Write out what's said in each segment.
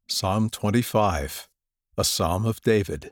Psalm 25, a psalm of David.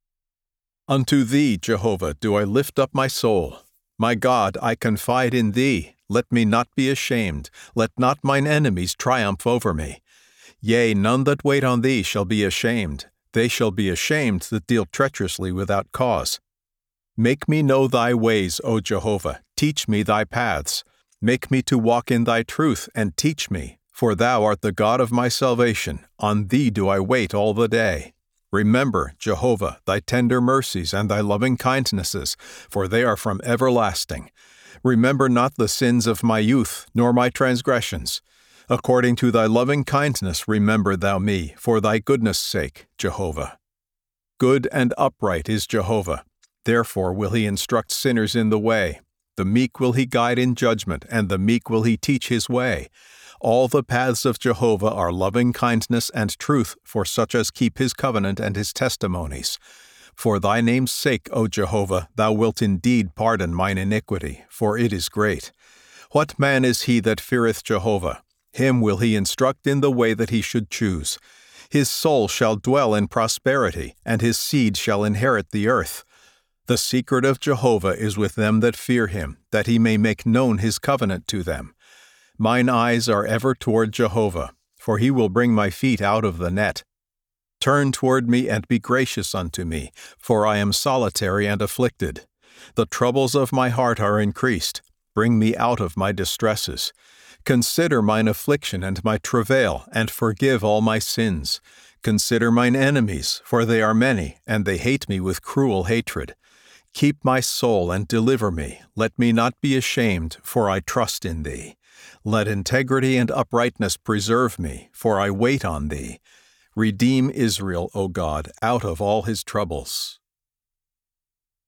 Unto Thee, Jehovah, do I lift up my soul. My God, I confide in Thee. Let me not be ashamed. Let not mine enemies triumph over me. Yea, none that wait on Thee shall be ashamed. They shall be ashamed that deal treacherously without cause. Make me know Thy ways, O Jehovah. Teach me Thy paths. Make me to walk in Thy truth, and teach me. For Thou art the God of my salvation. On Thee do I wait all the day. Remember, Jehovah, Thy tender mercies and Thy loving kindnesses, for they are from everlasting. Remember not the sins of my youth, nor my transgressions. According to Thy loving kindness remember Thou me, for Thy goodness' sake, Jehovah. Good and upright is Jehovah. Therefore will He instruct sinners in the way. The meek will He guide in judgment, and the meek will He teach His way. All the paths of Jehovah are loving kindness and truth for such as keep His covenant and His testimonies. For Thy name's sake, O Jehovah, Thou wilt indeed pardon mine iniquity, for it is great. What man is he that feareth Jehovah? Him will He instruct in the way that he should choose. His soul shall dwell in prosperity, and his seed shall inherit the earth. The secret of Jehovah is with them that fear Him, that He may make known His covenant to them. Mine eyes are ever toward Jehovah, for He will bring my feet out of the net. Turn toward me and be gracious unto me, for I am solitary and afflicted. The troubles of my heart are increased. Bring me out of my distresses. Consider mine affliction and my travail, and forgive all my sins. Consider mine enemies, for they are many, and they hate me with cruel hatred. Keep my soul and deliver me. Let me not be ashamed, for I trust in Thee. Let integrity and uprightness preserve me, for I wait on Thee. Redeem Israel, O God, out of all his troubles.